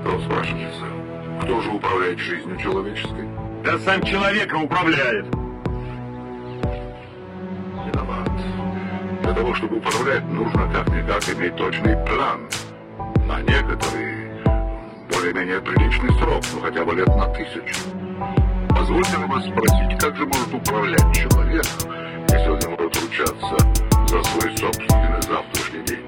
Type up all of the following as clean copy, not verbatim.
вопрос спрашивается. Кто же управляет жизнью человеческой? Да сам человеком управляет. Виноват. Для того, чтобы управлять, нужно как-никак иметь точный план. На некоторый, более-менее приличный срок, ну хотя бы лет на 1000. Позвольте мне вас спросить, как же может управлять человек, если он не может ручаться за свой собственный завтрашний день?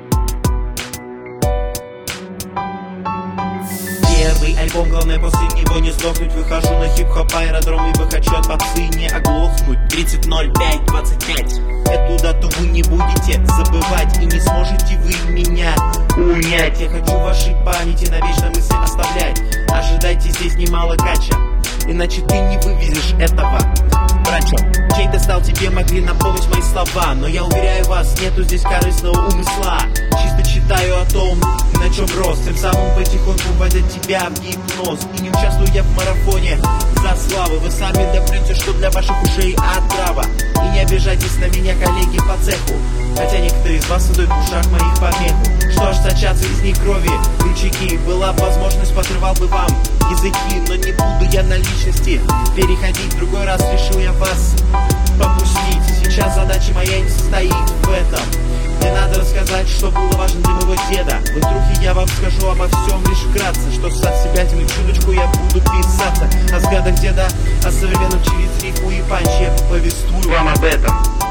Первый альбом, главное после него не сдохнуть. Выхожу на хип-хоп аэродром и хочу от попсы не оглохнуть. 30.05.25. Эту дату вы не будете забывать, и не сможете вы меня унять. Я хочу в вашей памяти навечно мысли оставлять. Ожидайте здесь немало кача, иначе ты не вывезешь этого. Врачом, чей достал тебе могли напомнить мои слова, но я уверяю вас, нету здесь корыстного умысла. Чисто читаю о том, на чем рос, тем самым потихоньку вводя тебя в гипноз. И не участвую я в марафоне за славу. Вы сами допрете, что для ваших ушей отрава. И не обижайтесь на меня, коллеги по цеху, хотя некоторые из вас создают в ушах моих помеху. Что ж, сочатся из них крови рычаги. Была бы возможность, подрывал бы вам языки, но не буду я на личности переходить. В другой раз решил я вас попустить. Сейчас задача моя не состоит в этом. Мне надо рассказать, что было важно для моего деда. В интрухе я вам скажу обо всем лишь вкратце, что с себя чуточку я буду писаться о взглядах деда, о современном через рифму и панч. Я повествую вам об этом.